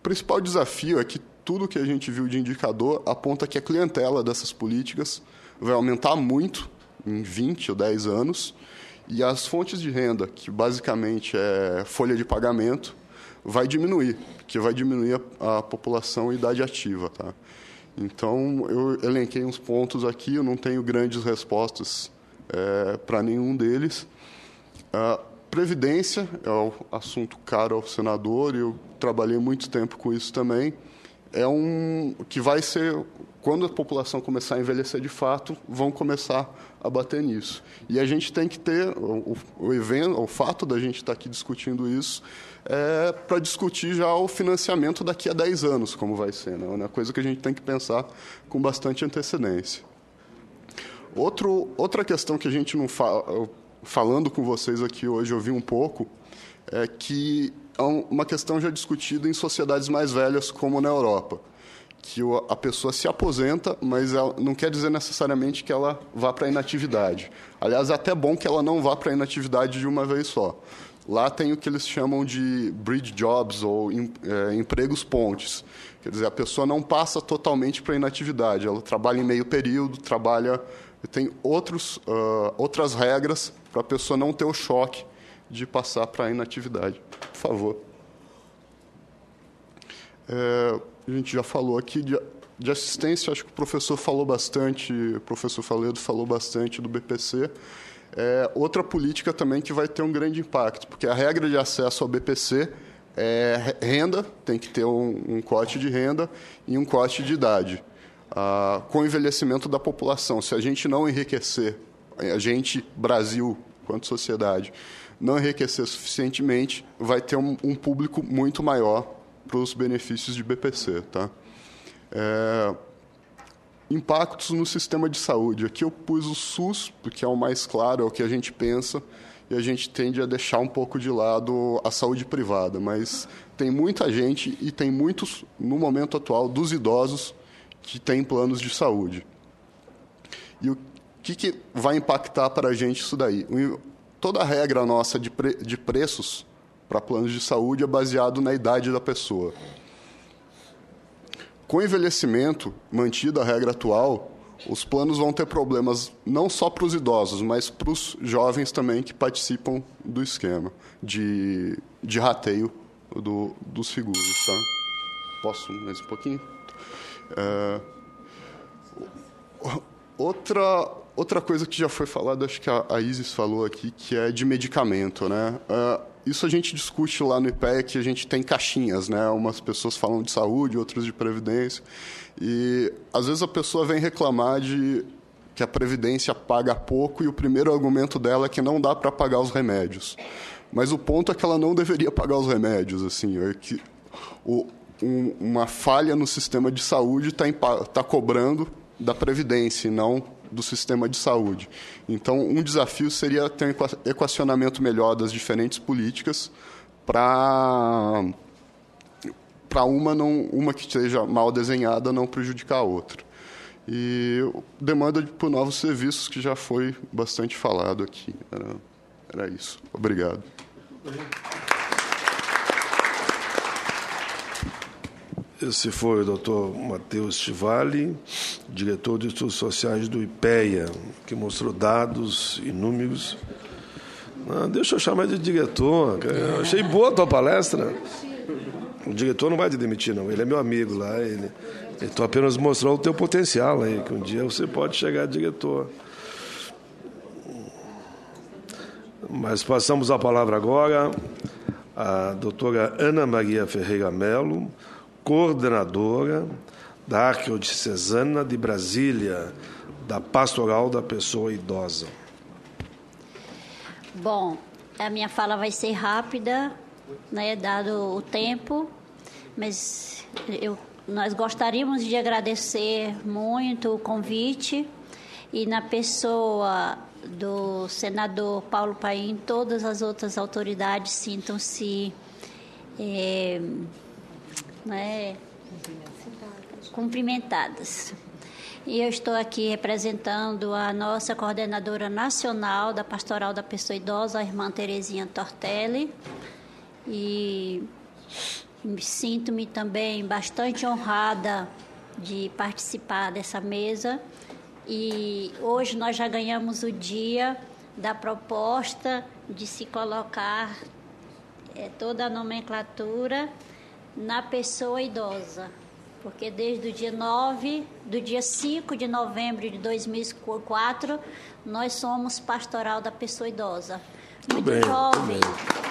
principal desafio é que tudo que a gente viu de indicador aponta que a clientela dessas políticas vai aumentar muito em 20 ou 10 anos, e as fontes de renda, que basicamente é folha de pagamento, vai diminuir, porque vai diminuir a população e idade ativa. Tá? Então, eu elenquei uns pontos aqui, eu não tenho grandes respostas para nenhum deles. Previdência é um assunto caro ao senador, e eu trabalhei muito tempo com isso também. Que vai ser, quando a população começar a envelhecer de fato, vão começar a bater nisso. E a gente tem que ter o fato da gente estar aqui discutindo isso para discutir já o financiamento daqui a 10 anos, como vai ser. Né? É uma coisa que a gente tem que pensar com bastante antecedência. Outra questão que a gente não fala, falando com vocês aqui hoje, eu vi um pouco, é que é uma questão já discutida em sociedades mais velhas, como na Europa, que a pessoa se aposenta, mas ela não quer dizer necessariamente que ela vá para a inatividade. Aliás, é até bom que ela não vá para a inatividade de uma vez só. Lá tem o que eles chamam de bridge jobs, ou empregos pontes. Quer dizer, a pessoa não passa totalmente para a inatividade, ela trabalha em meio período, tem outras regras para a pessoa não ter o choque de passar para a inatividade. Por favor. A gente já falou aqui de assistência, acho que o professor Faledo falou bastante do BPC. Outra política também que vai ter um grande impacto, porque a regra de acesso ao BPC é renda, tem que ter um corte de renda e um corte de idade. Com o envelhecimento da população, se a gente não enriquecer, a gente, Brasil, quanto sociedade, não enriquecer suficientemente, vai ter um público muito maior para os benefícios de BPC. Tá? Impactos no sistema de saúde. Aqui eu pus o SUS, porque é o mais claro, é o que a gente pensa, e a gente tende a deixar um pouco de lado a saúde privada. Mas tem muita gente, e tem muitos, no momento atual, dos idosos que têm planos de saúde. E o que vai impactar para a gente isso daí? Toda a regra nossa de preços para planos de saúde é baseado na idade da pessoa. Com o envelhecimento, mantida a regra atual, os planos vão ter problemas não só para os idosos, mas para os jovens também que participam do esquema de rateio dos seguros. Tá? Posso mais um pouquinho? Outra coisa que já foi falada, acho que a Isis falou aqui, que é de medicamento, né? Isso a gente discute lá no IPEA, que a gente tem caixinhas, né? Umas pessoas falam de saúde, outras de previdência. E, às vezes, a pessoa vem reclamar de que a previdência paga pouco e o primeiro argumento dela é que não dá para pagar os remédios. Mas o ponto é que ela não deveria pagar os remédios. Assim, é que uma falha no sistema de saúde está cobrando da previdência e não do sistema de saúde. Então, um desafio seria ter um equacionamento melhor das diferentes políticas para uma que esteja mal desenhada não prejudicar a outra. E demanda por novos serviços, que já foi bastante falado aqui. Era isso. Obrigado. Esse foi o doutor Matheus Stivali, diretor de Estudos Sociais do IPEA, que mostrou dados e números. Deixa eu chamar de diretor. Eu achei boa a tua palestra. O diretor não vai te demitir, não. Ele é meu amigo lá. Ele apenas mostrou o teu potencial aí, que um dia você pode chegar a diretor. Mas passamos a palavra agora à doutora Ana Maria Ferreira Melo, coordenadora da Arquidiocesana de Brasília, da Pastoral da Pessoa Idosa. Bom, a minha fala vai ser rápida, né, dado o tempo, mas nós gostaríamos de agradecer muito o convite, e na pessoa do senador Paulo Paim, todas as outras autoridades sintam-se cumprimentadas. E eu estou aqui representando a nossa coordenadora nacional da Pastoral da Pessoa Idosa, a irmã Terezinha Tortelli, e Sinto-me também bastante honrada de participar dessa mesa. E hoje nós já ganhamos o dia da proposta de se colocar toda a nomenclatura na pessoa idosa. Porque desde o dia 5 de novembro de 2004, nós somos pastoral da pessoa idosa. Muito jovem.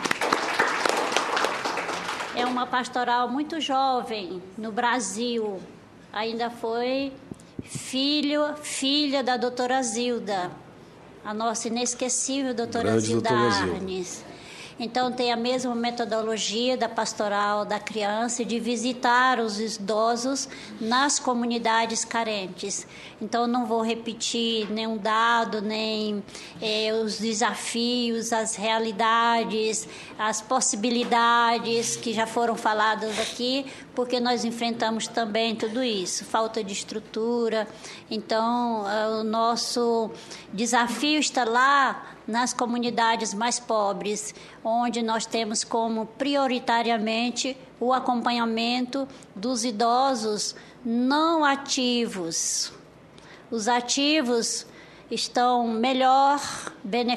É uma pastoral muito jovem no Brasil. Ainda foi filha da doutora Zilda, a nossa inesquecível doutora Zilda Arnes. Então, tem a mesma metodologia da pastoral da criança de visitar os idosos nas comunidades carentes. Então, não vou repetir nenhum dado, nem os desafios, as realidades, as possibilidades que já foram faladas aqui, porque nós enfrentamos também tudo isso, falta de estrutura. Então, o nosso desafio está lá nas comunidades mais pobres, onde nós temos como prioritariamente o acompanhamento dos idosos não ativos. Os ativos estão melhores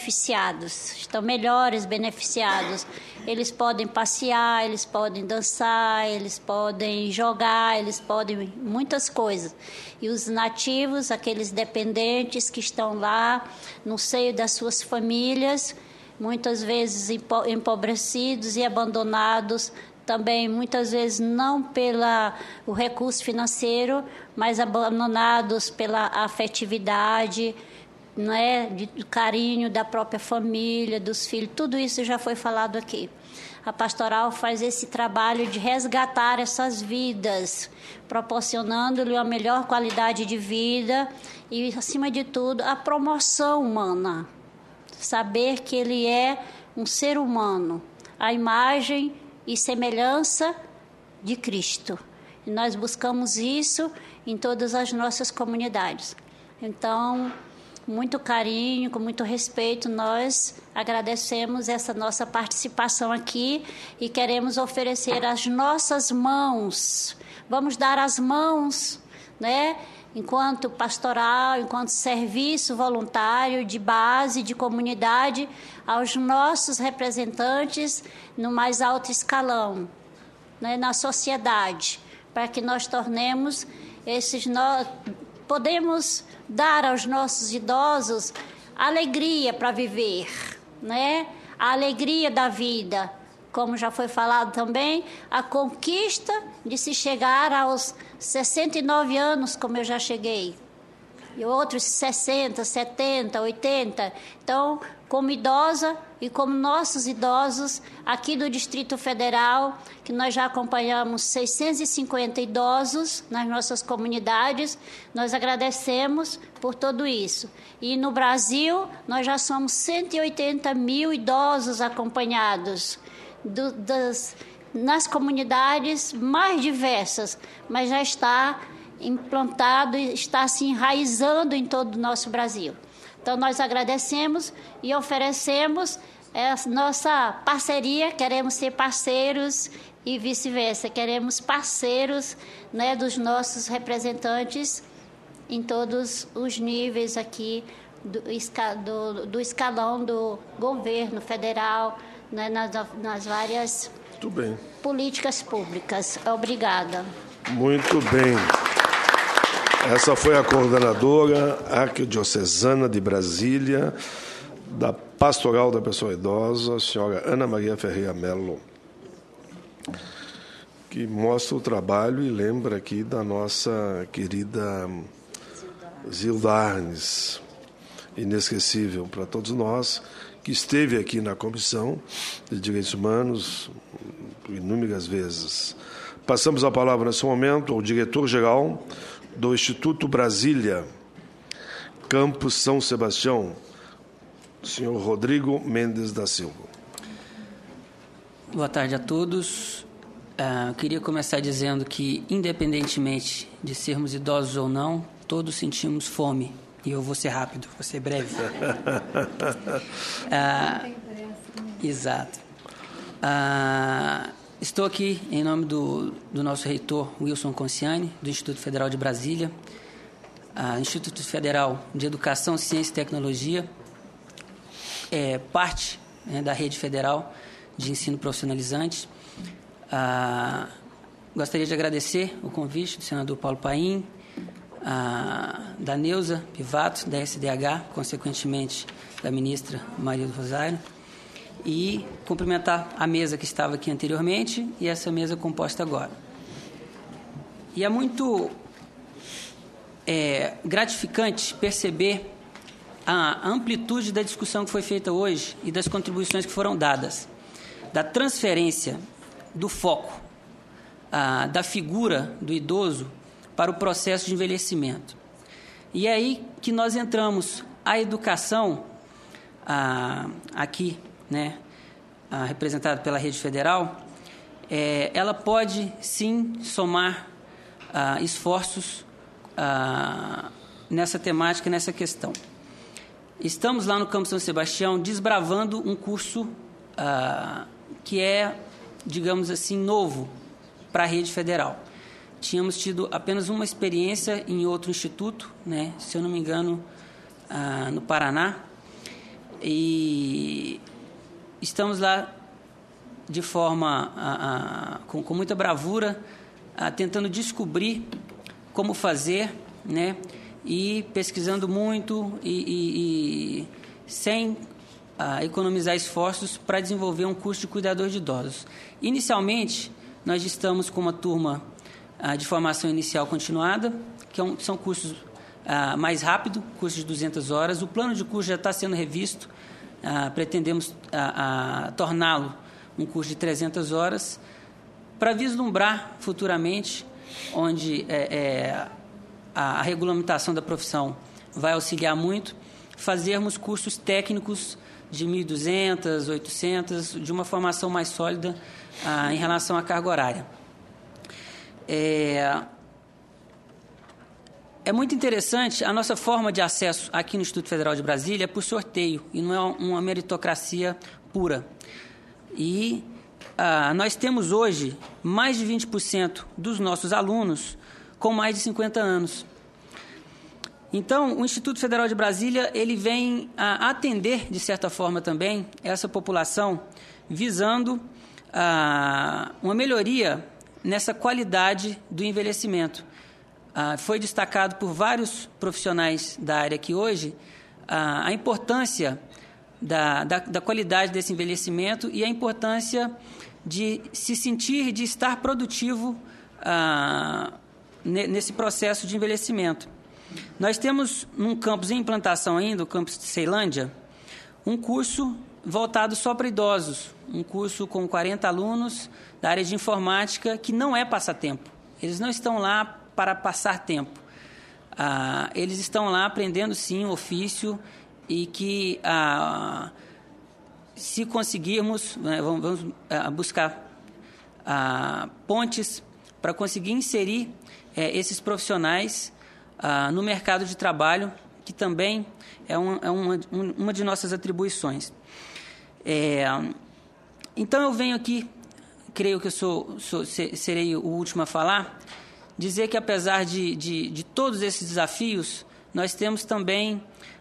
beneficiados. Eles podem passear, eles podem dançar, eles podem jogar, eles podem muitas coisas. E os nativos, aqueles dependentes que estão lá no seio das suas famílias, muitas vezes empobrecidos e abandonados, também muitas vezes não pelo recurso financeiro, mas abandonados pela afetividade, do carinho da própria família, dos filhos, tudo isso já foi falado aqui. A pastoral faz esse trabalho de resgatar essas vidas, proporcionando-lhe uma melhor qualidade de vida e, acima de tudo, a promoção humana. Saber que ele é um ser humano, a imagem e semelhança de Cristo. E nós buscamos isso em todas as nossas comunidades. Então, muito carinho, com muito respeito, nós agradecemos essa nossa participação aqui e queremos oferecer as nossas mãos. Vamos dar as mãos, enquanto pastoral, enquanto serviço voluntário de base, de comunidade, aos nossos representantes no mais alto escalão, na sociedade, para que nós tornemos podemos dar aos nossos idosos alegria para viver, a alegria da vida, como já foi falado também, a conquista de se chegar aos 69 anos, como eu já cheguei, e outros 60, 70, 80. Então, como idosa e como nossos idosos aqui do Distrito Federal, que nós já acompanhamos 650 idosos nas nossas comunidades, nós agradecemos por tudo isso. E no Brasil, nós já somos 180 mil idosos acompanhados nas comunidades mais diversas, mas já está implantado e está se enraizando em todo o nosso Brasil. Então, nós agradecemos e oferecemos a nossa parceria, queremos ser parceiros e vice-versa, queremos parceiros dos nossos representantes em todos os níveis aqui do escalão do governo federal, nas várias políticas públicas. Obrigada. Muito bem. Essa foi a coordenadora arquidiocesana de Brasília, da Pastoral da Pessoa Idosa, a senhora Ana Maria Ferreira Mello, que mostra o trabalho e lembra aqui da nossa querida Zilda Arnes, inesquecível para todos nós, que esteve aqui na Comissão de Direitos Humanos inúmeras vezes. Passamos a palavra nesse momento ao diretor-geral do Instituto Brasília, Campus São Sebastião, senhor Rodrigo Mendes da Silva. Boa tarde a todos. Eu queria começar dizendo que, independentemente de sermos idosos ou não, todos sentimos fome. E eu vou ser rápido, vou ser breve. Exato. Estou aqui em nome do nosso reitor Wilson Conciani, do Instituto Federal de Brasília, Instituto Federal de Educação, Ciência e Tecnologia, parte da rede federal de ensino profissionalizante. Gostaria de agradecer o convite do senador Paulo Paim, da Neuza Pivato, da SDH, consequentemente da ministra Maria do Rosário, e cumprimentar a mesa que estava aqui anteriormente e essa mesa composta agora. E é muito gratificante perceber a amplitude da discussão que foi feita hoje e das contribuições que foram dadas, da transferência do foco da figura do idoso para o processo de envelhecimento. E é aí que nós entramos. A educação, aqui, representada pela rede federal, ela pode, sim, somar esforços nessa temática, nessa questão. Estamos lá no Campus São Sebastião desbravando um curso que é, digamos assim, novo para a rede federal. Tínhamos tido apenas uma experiência em outro instituto, se eu não me engano, no Paraná, e estamos lá de forma, com muita bravura, tentando descobrir como fazer, e pesquisando muito e sem economizar esforços para desenvolver um curso de cuidador de idosos. Inicialmente, nós estamos com uma turma de formação inicial continuada, que são cursos mais rápidos, cursos de 200 horas. O plano de curso já está sendo revisto, pretendemos torná-lo um curso de 300 horas, para vislumbrar futuramente, onde a regulamentação da profissão vai auxiliar muito, fazermos cursos técnicos de 1.200, 800, de uma formação mais sólida em relação à carga horária. É muito interessante, a nossa forma de acesso aqui no Instituto Federal de Brasília é por sorteio, e não é uma meritocracia pura. E nós temos hoje mais de 20% dos nossos alunos com mais de 50 anos. Então, o Instituto Federal de Brasília ele vem a atender, de certa forma também, essa população, visando uma melhoria nessa qualidade do envelhecimento. Foi destacado por vários profissionais da área aqui hoje a importância da qualidade desse envelhecimento e a importância de se sentir, de estar produtivo nesse processo de envelhecimento. Nós temos num campus em implantação ainda, o campus de Ceilândia, um curso voltado só para idosos, um curso com 40 alunos da área de informática, que não é passatempo. Eles não estão lá para passar tempo. Eles estão lá aprendendo, sim, o ofício e que, se conseguirmos, vamos buscar pontes para conseguir inserir esses profissionais no mercado de trabalho, que também é uma de nossas atribuições. Então, eu venho aqui, creio que serei o último a falar, dizer que, apesar de todos esses desafios, nós temos também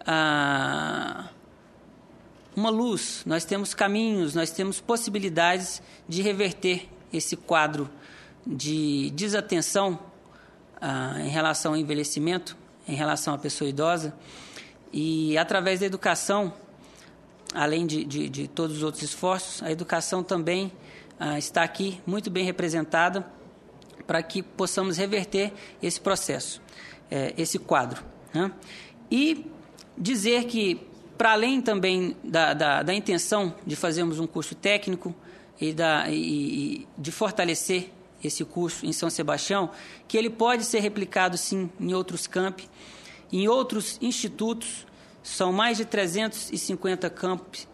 uma luz, nós temos caminhos, nós temos possibilidades de reverter esse quadro de desatenção em relação ao envelhecimento, em relação à pessoa idosa, e através da educação, além de todos os outros esforços, a educação também está aqui muito bem representada para que possamos reverter esse processo, esse quadro. E dizer que, para além também da intenção de fazermos um curso técnico e de fortalecer esse curso em São Sebastião, que ele pode ser replicado, sim, em outros campi, em outros institutos. São mais de 350 campi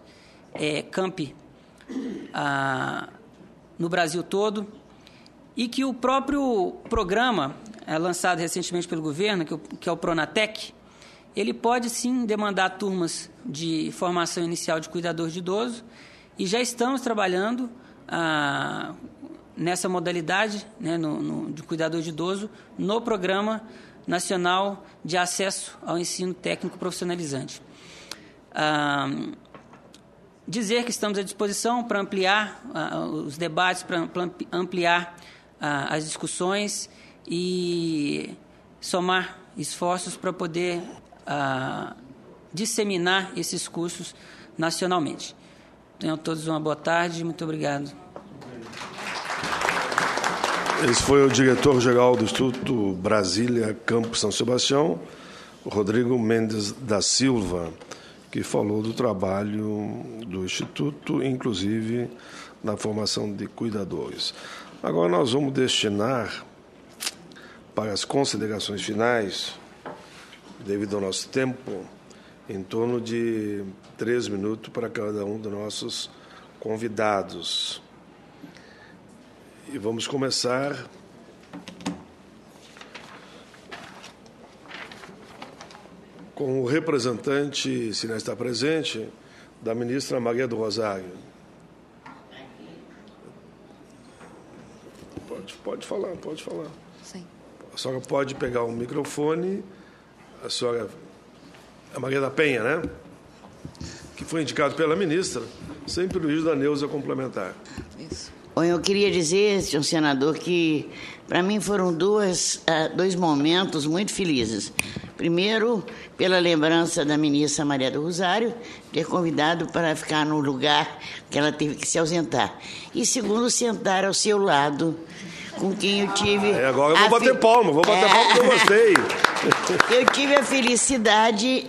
no Brasil todo, e que o próprio programa lançado recentemente pelo governo, que é o Pronatec, ele pode, sim, demandar turmas de formação inicial de cuidador de idoso, e já estamos trabalhando nessa modalidade, né, de cuidador de idoso, no Programa Nacional de Acesso ao Ensino Técnico Profissionalizante. Dizer que estamos à disposição para ampliar os debates, para ampliar as discussões e somar esforços para poder disseminar esses cursos nacionalmente. Tenham todos uma boa tarde. Muito obrigado. Esse foi o diretor-geral do Instituto Brasília Campus São Sebastião, Rodrigo Mendes da Silva, que falou do trabalho do Instituto, inclusive na formação de cuidadores. Agora nós vamos destinar para as considerações finais, devido ao nosso tempo, em torno de 3 minutos para cada um dos nossos convidados. E vamos começar com o representante, se não está presente, da ministra Maria do Rosário. Pode falar. Sim. A senhora pode pegar o microfone. A senhora... A Maria da Penha, né? Que foi indicado pela ministra, sem prejuízo da Neuza complementar. Isso. Bom, eu queria dizer, senhor senador, que para mim foram dois momentos muito felizes. Primeiro, pela lembrança da ministra Maria do Rosário, ter convidado para ficar no lugar que ela teve que se ausentar. E segundo, sentar ao seu lado, com quem eu tive... Agora eu vou bater palma, porque eu gostei. Eu tive a felicidade,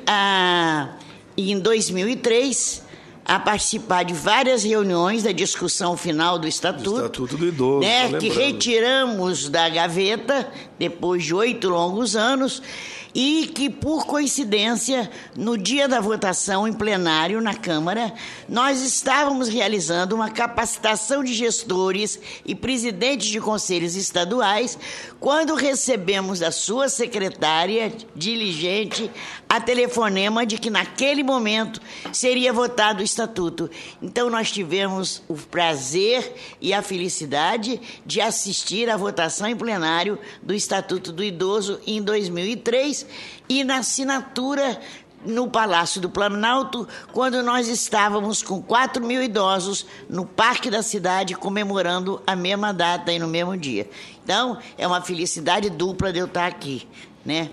em 2003... a participar de várias reuniões da discussão final do Estatuto. Estatuto do Idoso, né, que retiramos da gaveta depois de 8 longos anos e que, por coincidência, no dia da votação em plenário na Câmara, nós estávamos realizando uma capacitação de gestores e presidentes de conselhos estaduais quando recebemos da sua secretária diligente a telefonema de que naquele momento seria votado o Estatuto. Então, nós tivemos o prazer e a felicidade de assistir à votação em plenário do Estatuto do Idoso em 2003 e na assinatura no Palácio do Planalto, quando nós estávamos com 4.000 idosos no Parque da Cidade comemorando a mesma data e no mesmo dia. Então, é uma felicidade dupla de eu estar aqui, né?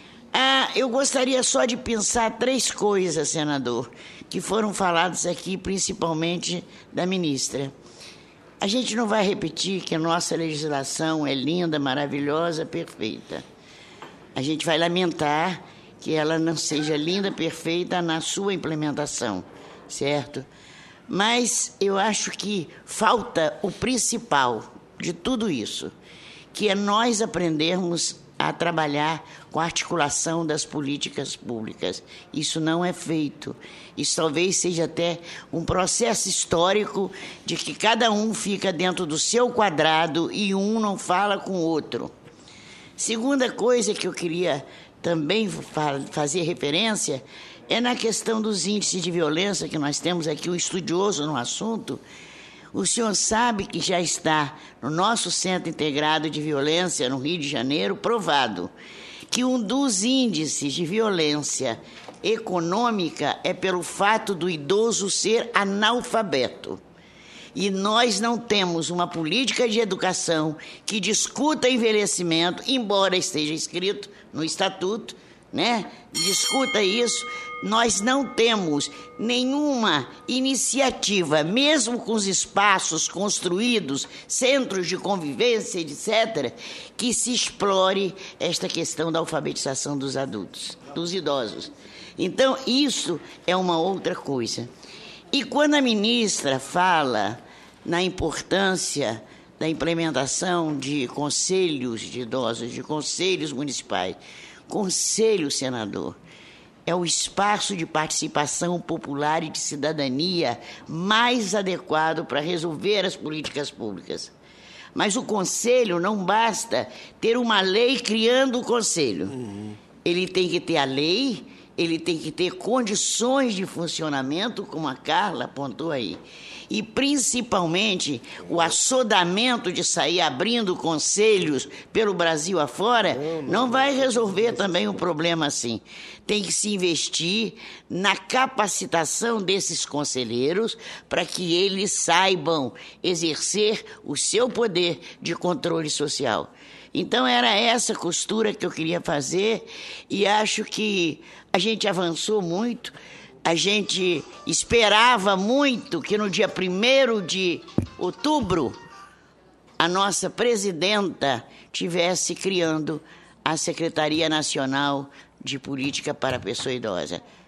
Eu gostaria só de pensar 3 coisas, senador, que foram faladas aqui, principalmente da ministra. A gente não vai repetir que a nossa legislação é linda, maravilhosa, perfeita. A gente vai lamentar que ela não seja linda, perfeita na sua implementação, certo? Mas eu acho que falta o principal de tudo isso, que é nós aprendermos a trabalhar com a articulação das políticas públicas. Isso não é feito. Isso talvez seja até um processo histórico de que cada um fica dentro do seu quadrado e um não fala com o outro. Segunda coisa que eu queria também fazer referência é na questão dos índices de violência, que nós temos aqui um estudioso no assunto. O senhor sabe que já está no nosso Centro Integrado de Violência, no Rio de Janeiro, provado que um dos índices de violência econômica é pelo fato do idoso ser analfabeto. E nós não temos uma política de educação que discuta envelhecimento, embora esteja escrito no Estatuto, né? Discuta isso. Nós não temos nenhuma iniciativa, mesmo com os espaços construídos, centros de convivência, etc., que se explore esta questão da alfabetização dos adultos, dos idosos. Então, isso é uma outra coisa. E quando a ministra fala na importância da implementação de conselhos de idosos, de conselhos municipais, conselho, senador, é o espaço de participação popular e de cidadania mais adequado para resolver as políticas públicas. Mas o conselho não basta ter uma lei criando o conselho. Ele tem que ter a lei, ele tem que ter condições de funcionamento, como a Carla apontou aí. E, principalmente, o assodamento de sair abrindo conselhos pelo Brasil afora não vai resolver também um problema assim. Tem que se investir na capacitação desses conselheiros para que eles saibam exercer o seu poder de controle social. Então, era essa costura que eu queria fazer e acho que a gente avançou muito. A gente esperava muito que no dia 1º de outubro a nossa presidenta tivesse criando a Secretaria Nacional de Política para a Pessoa Idosa.